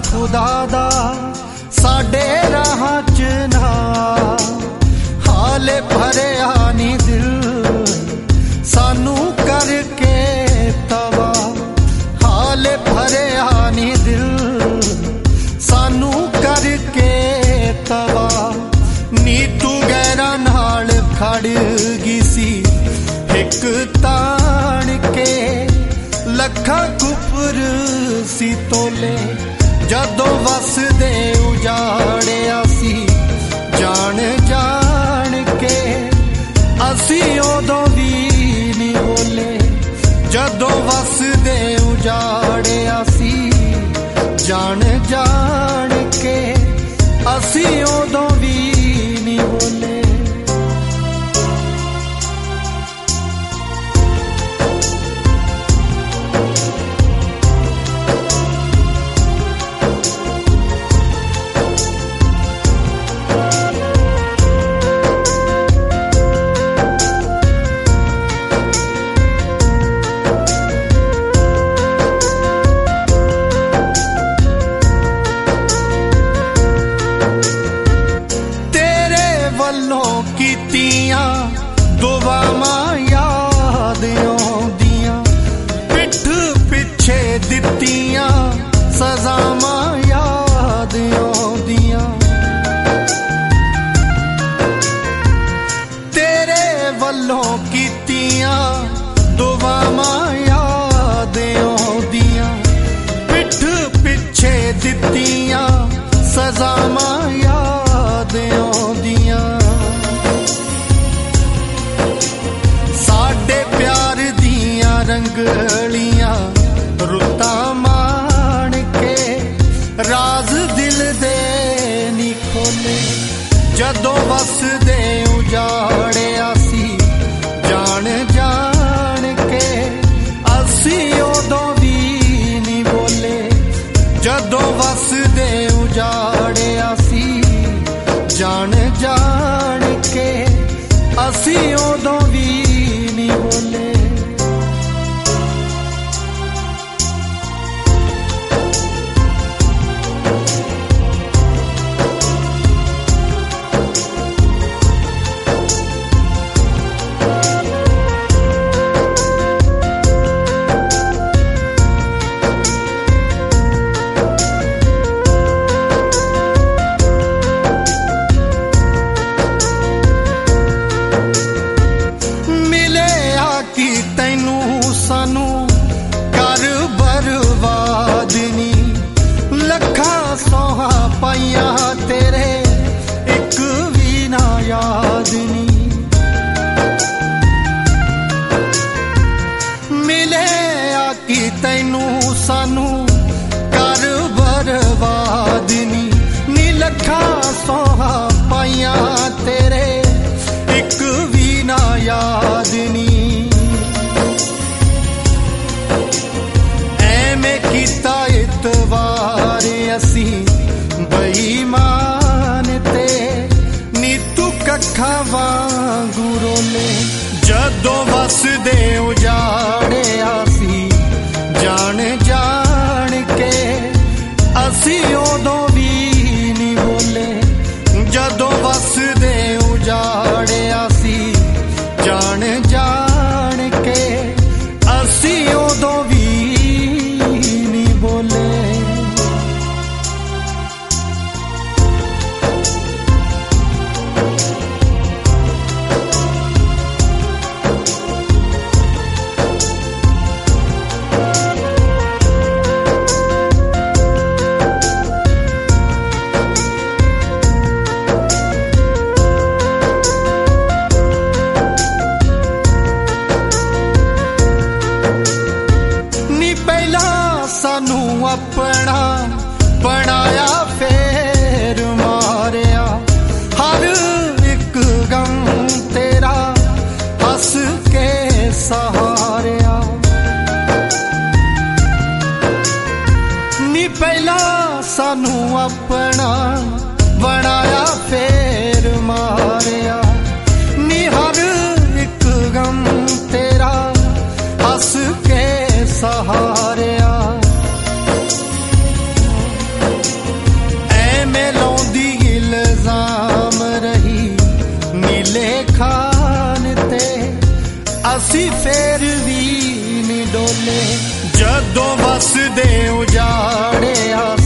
खुदा दा साडे राहां च ना हाले भरिया नी दिल सानू करके तवा हाले भरिया नी दिल सानू करके तवा नी तू गैरा नाल खड़ गई सी एक तान के लखा कुफर सी तोले जदों वसदे उजाड़िया सी जान जान के असी उदों भी नहीं बोले जदों वसदे उजाड़िया सी जान जान के असी उदों भी नहीं बोले। दुआवां याद आउंदियां पिठ पिछे दित्तियां सज़ावां याद आउंदियां तेरे वल्लों कीतियां दुआवां याद आउंदियां पिठ पिछे दित्तियां सज़ावां याद आउंदियां प्यार दियां रंगलियां रुतां मान के राज दिल दे नी खोले जदों वसदे उजाड़िया सी जान जान के असी उदों भी नी बोले जदों वसदे उजाड़िया सी जान जान के असी उदों भी नहीं बोले। पाइया तेरे एक भी ना याद नी मिले आकी तैनू सानू कर बर्बाद नी लखा सोहा पाइया तेरे एक भी ना याद नी ऐमें कीता इतवार असी बेईमान ते नी तू कखा वांगू रोले जदों वसदे उजाड़िया सी जान जान के असी उदों भी नहीं बोले जदों वसदे उजाड़िया सी जान जान के असी उदों भी नहीं बोले। ਅਸੀਂ ਫੇਰ ਵੀ ਨਹੀਂ ਡੋਲੇ। ਜਦੋਂ ਵਸਦੇ ਉਜਾੜਿਆ